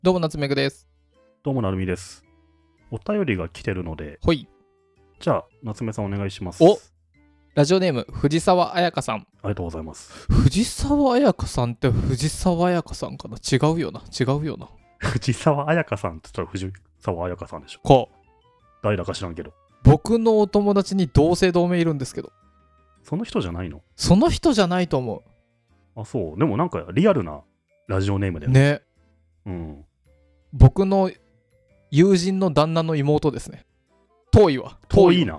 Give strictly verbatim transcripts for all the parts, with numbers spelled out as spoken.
どうも夏目ぐです。 どうもなるみです。お便りが来てるので、 ほい。 じゃあ夏目さんお願いします。 おラジオネーム藤沢彩香さん。 ありがとうございます。 藤沢彩香さんって藤沢彩香さんかな。違うよな違うよな藤沢彩香さんって言ったら藤沢彩香さんでしょ。 こう誰だか知らんけど。 僕のお友達に同姓同名いるんですけど、 その人じゃないの？ その人じゃないと思あ、そう。でもなんかリアルなラジオネームだようね。 うん。 僕の友人の旦那の妹ですね。遠いわ。 遠いな。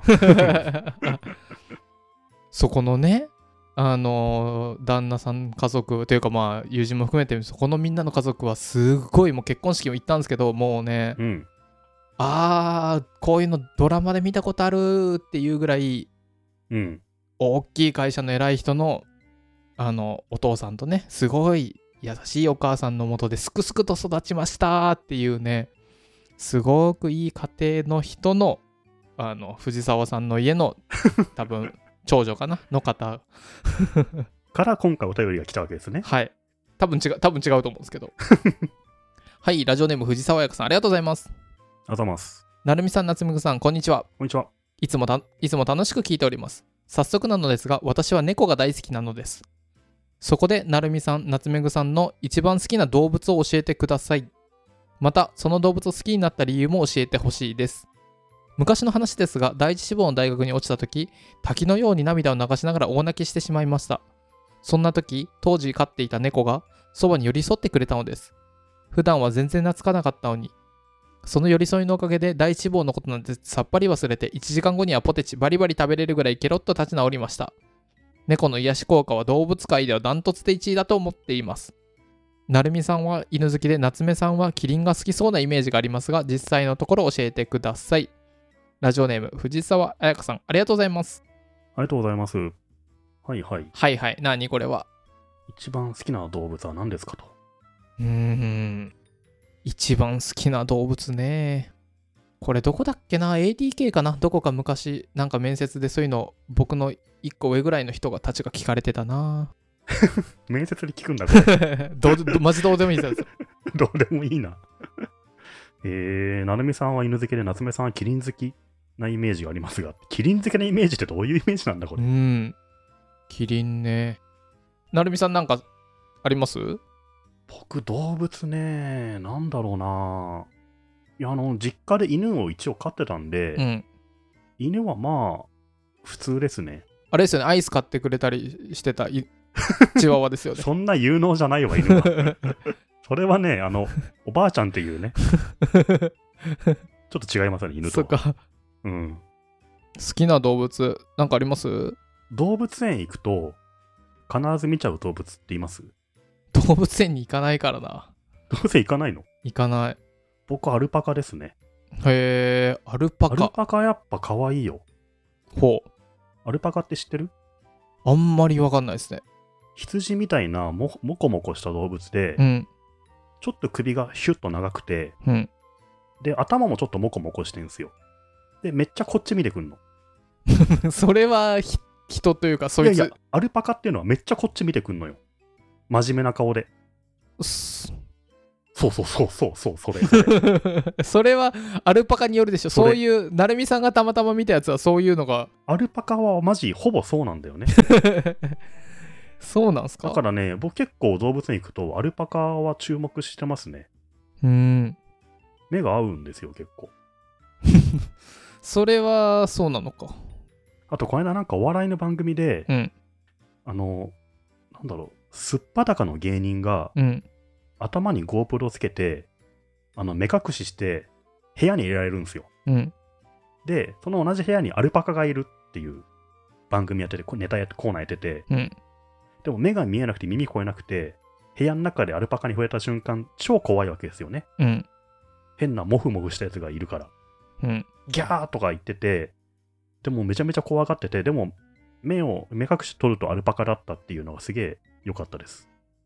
そこのね、あのー旦那さん家族というかまあ友人も含めてそこのみんなの家族はすごいもう結婚式も行ったんですけど、もうね、 うん。 あーこういうのドラマで見たことあるっていうぐらいうん。 大きい会社の偉い人のあのお父さんとね、すごい優しいお母さんのもとですくすくと育ちましたっていうね、すごくいい家庭の人のあの藤沢さんの家の多分長女かなの方から今回お便りが来たわけですね。 はい、多分違う多分違うと思うんですけどはい、ラジオネーム藤沢彩香さん、ありがとうございます。 ありがとうございます。 なるみさん、なつむぐさん、こんにちは。 こんにちは。 いつもたいつも楽しく聞いております。早速なのですが、私は猫が大好きなのです。そこでなるみさん、なつめぐさんの一番好きな動物を教えてください。またその動物を好きになった理由も教えてほしいです。昔の話ですが、第一志望の大学に落ちた時、滝のように涙を流しながら大泣きしてしまいました。そんな時、当時飼っていた猫がそばに寄り添ってくれたのです。普段は全然懐かなかったのに、その寄り添いのおかげで第一志望のことなんてさっぱり忘れて、いちじかんごにはポテチバリバリ食べれるぐらいケロッと立ち直りました。猫の癒し効果は動物界ではダントツでいちいだと思っています。なるみさんは犬好きで、夏目さんはキリンが好きそうなイメージがありますが、実際のところ教えてください。ラジオネーム藤沢彩香さん、ありがとうございます。 ありがとうございます。はいはい。 はいはい、何これは。 一番好きな動物は何ですかと。 うーん一番好きな動物ね。これどこだっけな、 エーティーケー かな、どこか昔なんか面接でそういうの僕のいっこ上ぐらいの人がたちが聞かれてたな面接で聞くんだこれどうどマジどうでもいいですよどうでもいいなえー、なるみさんは犬好きで、夏目さんはキリン好きなイメージがありますが、キリン好きなイメージってどういうイメージなんだこれ。 うんキリンね。なるみさんなんかあります？ 僕動物ね、なんだろうな。いや、あの実家で犬を一応飼ってたんで、 うん、 犬はまあ普通ですね。 あれですよね、アイス買ってくれたりしてたチワワですよねそんな有能じゃないわ犬はそれはね、あのおばあちゃんっていうねちょっと違いますね、犬とは。 そっか、 うん。 好きな動物なんかあります？ 動物園行くと必ず見ちゃう動物っています？ 動物園に行かないからな。 動物園行かないの？ 行かない。 僕アルパカですね。 へえ、アルパカ。 アルパカやっぱ可愛いよ。 ほう。 アルパカって知ってる？ あんまりわかんないですね。 羊みたいなももこもこした動物で、 うん。 ちょっと首がヒュッと長くて、 うん。 で頭もちょっともこもこしてんすよ。でめっちゃこっち見てくんの。 それはひ人というかそいつ。 いやいや、アルパカっていうのはめっちゃこっち見てくんのよ。真面目な顔で。 そそうそうそうそうそう、それそれそれはアルパカによるでしょ。 それそういうなるみさんがたまたま見たやつはそういうのがアルパカはマジほぼそうなんだよねそうなんすか。 だからね、僕結構動物園行くとアルパカは注目してますね。 うーん目が合うんですよ結構それはそうなのか。 あとこの間なんかお笑いの番組で、 うん。 あのなんだろう、すっぱだかの芸人が、 うん。 頭に GoPro つけて、あの目隠しして部屋に入れられるんですよ。 うん。 で、その同じ部屋にアルパカがいるっていう番組やってて、ネタやってコーナーやってて、 うん。 でも目が見えなくて耳聞こえなくて、部屋の中でアルパカに触れた瞬間、超怖いわけですよね。 うん。 変なモフモフしたやつがいるから。 うん。 ギャーとか言ってて、でもめちゃめちゃ怖がってて、でも目を目隠し取るとアルパカだったっていうのがすげえ良かったです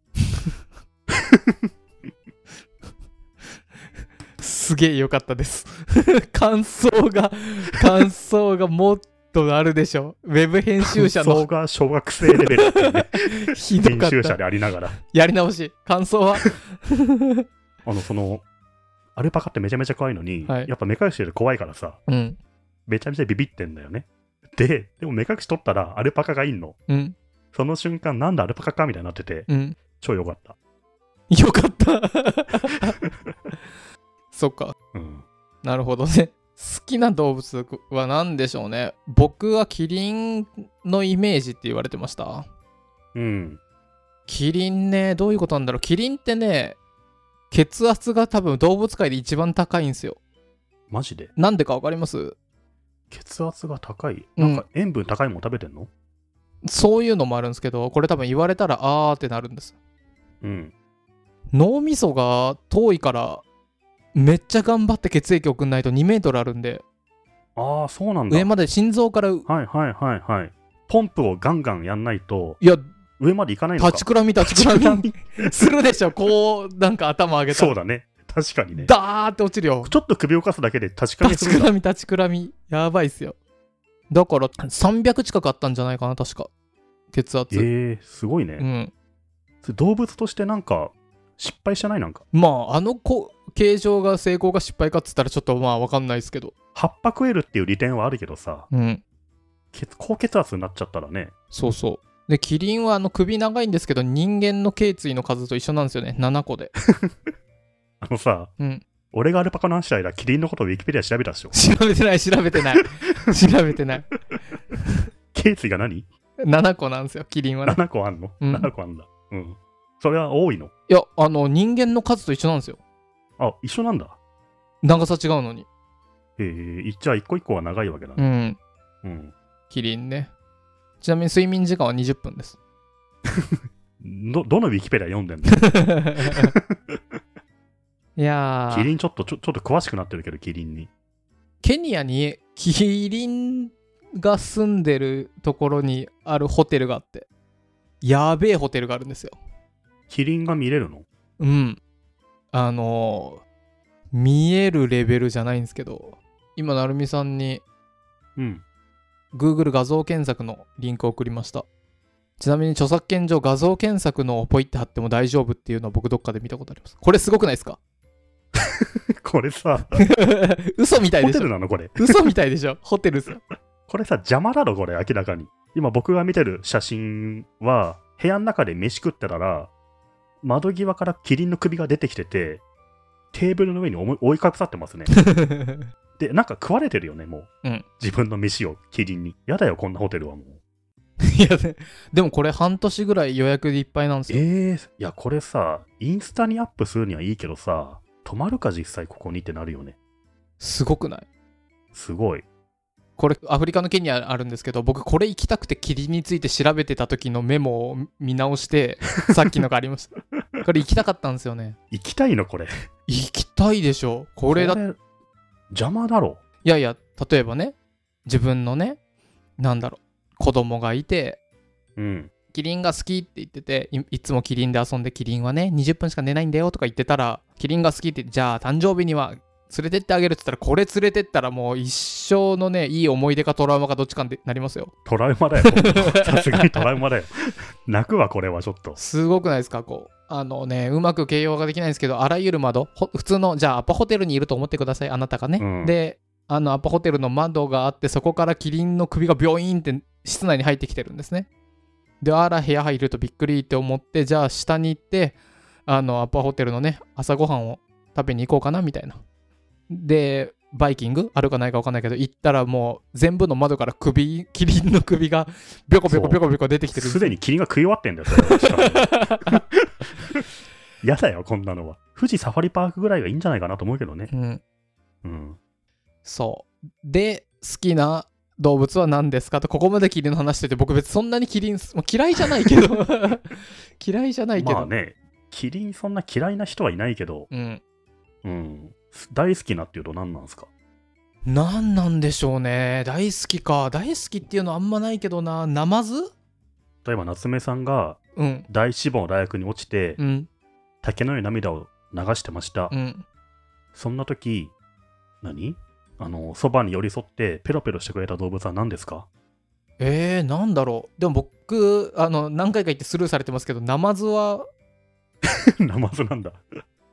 すげえ良かったです感想が感想がもっとあるでしょ。ウェブ編集者の感想が小学生レベルっていうねひどかった。 編集者でありながらやり直し。感想はあの、その、アルパカってめちゃめちゃ怖いのに、 はい、 やっぱ目隠しで怖いからさ、 うん、 めちゃめちゃビビってんだよね。で、でも目隠し取ったらアルパカがいんの。 うん、 その瞬間、なんだアルパカかみたいになってて、 うん。 超良かった。 よかった。そっか。 うん。 なるほどね。好きな動物は何でしょうね。僕はキリンのイメージって言われてました。 うん。 キリンね、どういうことなんだろう。キリンってね、血圧が多分動物界で一番高いんですよ。 マジで？ なんでかわかります？ 血圧が高い？なんか塩分高いもん食べてんの？ うん、そういうのもあるんですけど、これ多分言われたらあーってなるんです。 うん。 脳みそが遠いからめっちゃ頑張って血液送んないとにメートルあるんで、 ああ、そうなんだ。 上まで心臓から、 はいはいはいはい。ポンプをガンガンやんないと、 いや、 上まで行かないのか。 立ちくらみ立ちくらみするでしょ。こうなんか頭上げたらそうだね。確かにね。 ダーって落ちるよ。 ちょっと首を動かすだけで立ちくらみするんだ。 立ちくらみ立ちくらみやばいっすよ。だからさんびゃく近くあったんじゃないかな、確か血圧。 えー、すごいね。 うん。 動物としてなんか失敗してない？なんかまああの子形状が成功か失敗かっつったらちょっとまあ分かんないですけど、 葉っぱ食えるっていう利点はあるけどさ、 うん、 血高血圧になっちゃったらね。 そうそう。でキリンはあの首長いんですけど、人間の頸椎の数と一緒なんですよね。ななこで。 あのさ、 うん、 俺がアルパカの話した間、キリンのことをウィキペディア調べたでしょ。 調べてない調べてない調べてない。 頸椎が何？ ななこなんですよ、キリンはね。 なな 個あんの、 うん、 なな 個あんだ。うん。それは多いの？ いや、あの人間の数と一緒なんですよ。 あ、一緒なんだ。 長さ違うのに。 えー、じゃあ一個一個は長いわけだうね。 ん。 うん。 キリンね。ちなみに睡眠時間はにじゅっぷんです。 ど、どのウィキペディア読んでんの？ いやー、 キリンちょっとちょ、ちょっと詳しくなってるけど、キリンに。 ケニアにキリンが住んでるところにあるホテルがあって、やべえホテルがあるんですよ。 キリンが見れるの？ うん。あのー、見えるレベルじゃないんですけど、今、なるみさんに、 うん。 Google 画像検索のリンクを送りました。ちなみに著作権上画像検索のポイって貼っても大丈夫っていうのを僕どっかで見たことあります。これすごくないですか？ これさ、 嘘みたいでしょ。 ホテルなのこれ。 嘘みたいでしょ。ホテルさ。 これさ、邪魔だろこれ、明らかに。今僕が見てる写真は、部屋の中で飯食ってたら、窓際からキリンの首が出てきてて、テーブルの上に追いかぶさってますね。で、なんか食われてるよね、もう。 うん、 自分の飯をキリンに。やだよ、こんなホテルはもう。 いやで、でもこれ半年ぐらい予約でいっぱいなんですよ。 えー、いや、これさ、インスタにアップするにはいいけどさ、泊まるか実際ここにってなるよね。 すごくない？ すごい。 これアフリカのケニアあるんですけど、僕これ行きたくてキリンについて調べてた時のメモを見直してさっきのがありました。これ行きたかったんですよね。 行きたいのこれ。 行きたいでしょ。これだこれ邪魔だろ。 いやいや、例えばね、自分のね、なんだろう、子供がいて、 うん。 キリンが好きって言ってて、い, いつもキリンで遊んで、キリンはねにじゅっぷんしか寝ないんだよとか言ってたら、キリンが好きってじゃあ誕生日には連れてってあげるって言ったら、これ連れてったらもう一生のねいい思い出かトラウマかどっちかになりますよ。 トラウマだよ。さすがにトラウマだよ。泣くわこれはちょっと。 すごくないですか？こうあのね、うまく形容ができないんですけど、あらゆる窓、普通の、じゃあアパホテルにいると思ってください、あなたがね、うん、であのアパホテルの窓があって、そこからキリンの首がビョイーンって室内に入ってきてるんですね。で、あら部屋入るとびっくりって思って、じゃあ下に行ってあのアパホテルのね朝ごはんを食べに行こうかなみたいな。でバイキングあるかないか分かんないけど、行ったらもう全部の窓から首キリンの首がビョコビョコビョコビョコ出てきてるんです。 すでにキリンが食い終わってんだよそれ。やだよこんなのは。富士サファリパークぐらいがいいんじゃないかなと思うけどね。 うん、 うん、 そうで、好きな動物は何ですかと、ここまでキリンの話してて、僕別にそんなにキリンもう嫌いじゃないけど嫌いじゃないけど、 まあね、キリンそんな嫌いな人はいないけど、 うん、 うん、大好きなっていうと何なんですか？ 何なんでしょうね。大好きか。大好きっていうのはあんまないけどな。ナマズ？ 例えば夏目さんが大志望の大学に落ちて、うん、竹のように涙を流してました、 うん、 そんな時何あのそばに寄り添ってペロペロしてくれた動物は何ですか？ えー、なんだろう。でも僕あの何回か言ってスルーされてますけど、ナマズはナマズなんだ。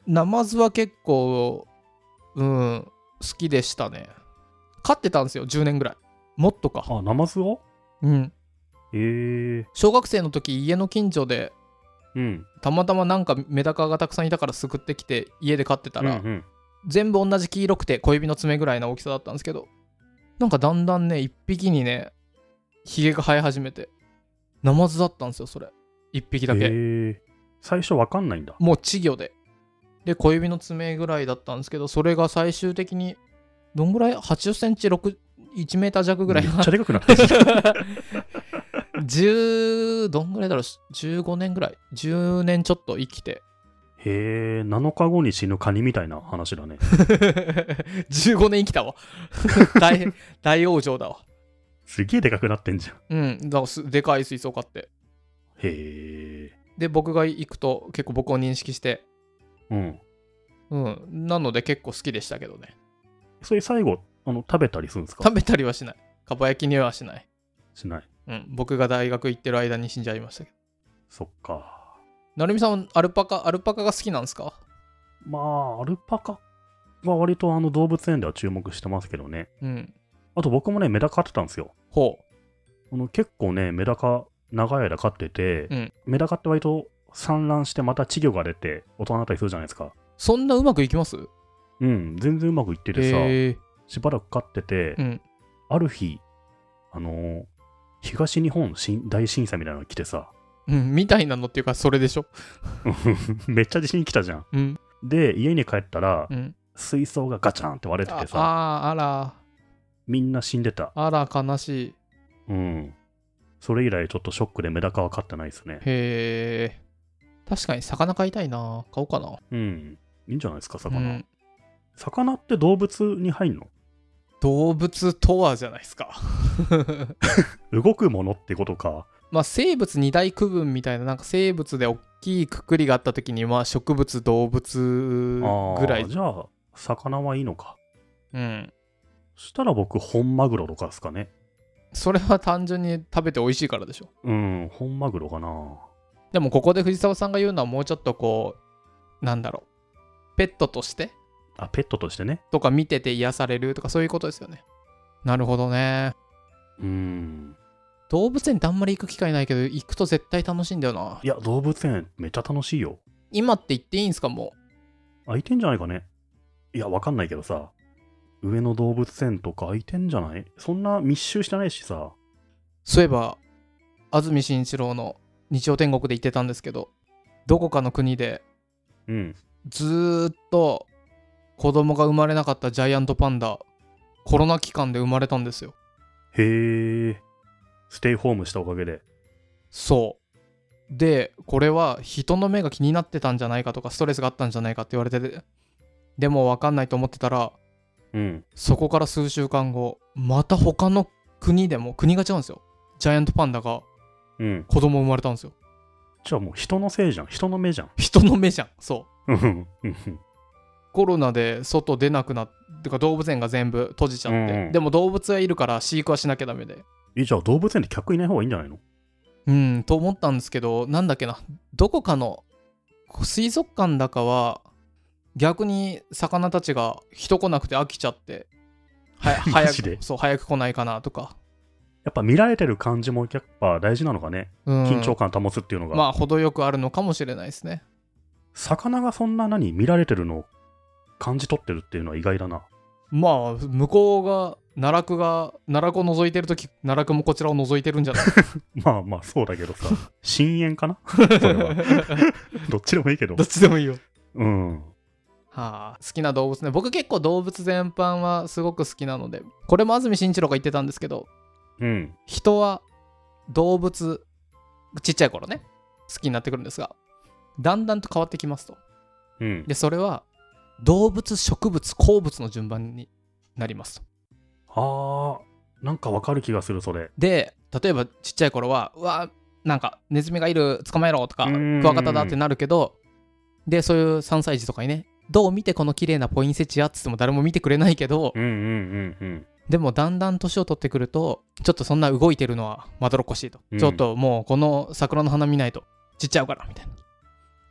ナマズは結構うん好きでしたね。飼ってたんですよじゅうねんぐらい。もっとか。 あ、ナマズをうんえー、 小学生の時家の近所でうん。 たまたまなんかメダカがたくさんいたからすくってきて家で飼ってたら、 うんうん全部同じ黄色くて小指の爪ぐらいの大きさだったんですけど、なんかだんだんね一匹にねヒゲが生え始めて、ナマズだったんですよそれ一匹だけ。 えー、最初わかんないんだ。 もう稚魚でで小指の爪ぐらいだったんですけど、それが最終的にどんぐらいはちじゅっセンチろく いちメーター弱ぐらいめっちゃでかくなってるじゃん。 じゅうどんぐらいだろうじゅうごねんぐらいじゅうねんちょっと生きてへえ、なのかごに死ぬカニみたいな話だね。 じゅうごねん生きたわ大大往生だわ。 すげえでかくなってんじゃん。 うんだからすでかい水槽買って、 へえ。 で僕が行くと結構僕を認識して、 うん。 うんなので結構好きでしたけどね。 それ最後、あの、食べたりするんですか？ 食べたりはしない。かば焼きにはしない。 しない。 うん僕が大学行ってる間に死んじゃいましたけど。 そっか。 なるみさんアルパカアルパカが好きなんですか？ まあ、アルパカは割とあの動物園では注目してますけどね。 うんあと僕もね、メダカ飼ってたんですよ。 ほあの結構ね、メダカ長い間飼ってて、 うんメダカって割と産卵してまた稚魚が出て大人になったりするじゃないですか。 うそんなうまくいきます？ うん、全然うまくいっててさ、 へえしばらく飼ってて、 うんある日、あのー東日本新大震災みたいなのが来てさ、 うんみたいなのっていうかそれでしょ。 めっちゃ地震来たじゃん。 うんで、家に帰ったら、 うん水槽がガチャンって割れててあさ、 あーあらみんな死んでた。 あら悲しい。 うん。それ以来ちょっとショックでメダカは飼ってないですね。 へえ確かに魚飼いたいな。買おうかな。 うん。いいんじゃないですか、魚。 うん魚って動物に入んの？ 動物とはじゃないですか動くものってことか。 まあ生物二大区分みたいな、なんか生物で大きいくくりがあった時にまあ植物動物ぐらい。 あーじゃあ、魚はいいのか。 うんそしたら僕、本マグロとかですかね。 それは単純に食べて美味しいからでしょ。 うん、本マグロかな。 でもここで藤沢さんが言うのはもうちょっとこうなんだろうペットとしてあ、ペットとしてね。 とか見てて癒されるとかそういうことですよね。なるほどね。 うん。 動物園ってあんまり行く機会ないけど行くと絶対楽しいんだよな。 いや、動物園めっちゃ楽しいよ。 今って行っていいんすかも空いてんじゃないかね。いや、わかんないけどさ。上野動物園とか空いてんじゃない？そんな密集してないしさ。 う。そういえば安住紳一郎の日曜天国で言ってたんですけど、どこかの国でうん。 ずーっと子供が生まれなかったジャイアントパンダ、コロナ期間で生まれたんですよ。 へえ。ステイホームしたおかげで。 そうでこれは人の目が気になってたんじゃないかとかストレスがあったんじゃないかって言われてて、でも分かんないと思ってたらうん。 そこから数週間後また他の国でも、国が違うんですよ、ジャイアントパンダがうん。 子供生まれたんですよ。 じゃあもう人のせいじゃん。人の目じゃん。 人の目じゃん。そううんうんうんコロナで外出なくなってか動物園が全部閉じちゃって、 うんうんでも動物はいるから飼育はしなきゃダメで、 え、じゃあ動物園で客いない方がいいんじゃないの？ うんと思ったんですけど、なんだっけな、どこかの水族館だかは逆に魚たちが人来なくて飽きちゃっては早マジでくそう早く来ないかなとか、 やっぱ見られてる感じもやっぱ大事なのかね。 うん緊張感保つっていうのが。 まあ程よくあるのかもしれないですね。 魚がそんな何見られてるのを感じ取ってるっていうのは意外だな。 まあ向こうが奈落が奈落を覗いてるとき奈落もこちらを覗いてるんじゃないまあまあそうだけどさ。深淵かなそれは。どっちでもいいけど。 どっちでもいいよ。 うん。 はあ、好きな動物ね。僕結構動物全般はすごく好きなので、これも安住紳一郎が言ってたんですけど、 うん。 人は動物ちっちゃい頃ね好きになってくるんですが、だんだんと変わってきますと。 うん。 でそれは動物植物鉱物の順番になりますと。 あー、なんかわかる気がする、それ。 で例えばちっちゃい頃はうわなんかネズミがいる捕まえろとかうーんクワガタだってなるけど、でそういうさんさい児とかにね、どう見てこの綺麗なポインセチアっつっても誰も見てくれないけど、 うんうんうんうん。 でもだんだん年を取ってくるとちょっとそんな動いてるのはまどろっこしいと、 うんちょっともうこの桜の花見ないと散っちゃうからみたいな。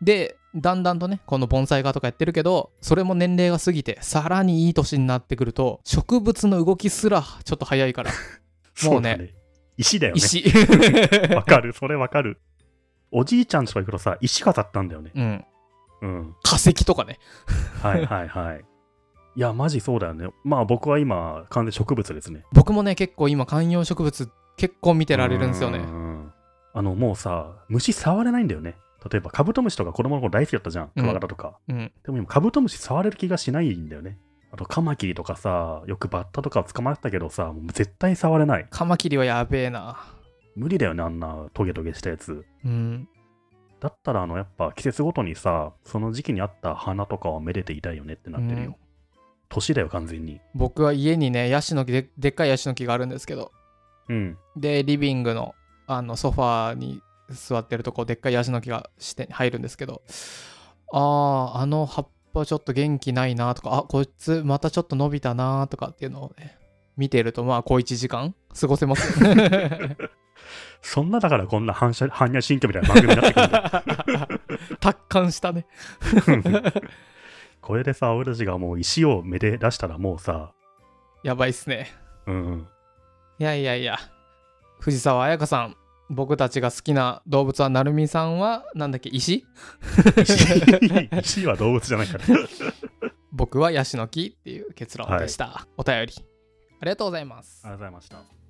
でだんだんとねこの盆栽画とかやってるけど、それも年齢が過ぎてさらにいい年になってくると植物の動きすらちょっと早いからもうね、 ね石だよね。 石わかる、それわかる。おじいちゃんとか行くとさ、石飾ったんだよね。 うんうん。 化石とかね。 はいはいはい。いやマジそうだよね。まあ僕は今完全植物ですね。 僕もね結構今観葉植物結構見てられるんですよね。 あのもうさ、虫触れないんだよね。例えばカブトムシとか子供の頃大好きだったじゃん、クワガタとか、 うんうん、 でも今カブトムシ触れる気がしないんだよね。あとカマキリとかさ、よくバッタとか捕まってたけどさ、もう絶対触れない。 カマキリはやべえな。 無理だよね、あんなトゲトゲしたやつ。 うん、 だったらあのやっぱ季節ごとにさ、その時期にあった花とかをめでていたいよねってなってるよ、うん、年だよ完全に。 僕は家にねヤシの木 で, でっかいヤシの木があるんですけど、 うん、でリビングのあのソファーに座ってるとこでっかいヤシの木がして入るんですけど、あーあの葉っぱちょっと元気ないなとか、あこいつまたちょっと伸びたなとかっていうのをね見てると、まあ小いちじかん過ごせますそんなだからこんな反射般若心経みたいな番組になってくるんだ達観したねこれでさ俺たちがもう石をめで出したらもうさやばいっすね。 うん、うん、 いやいやいや、藤沢彩香さん、僕たちが好きな動物はなるみさんはなんだっけ、石石は動物じゃないから僕はヤシの木っていう結論でした、はい、お便りありがとうございます。 ありがとうございました。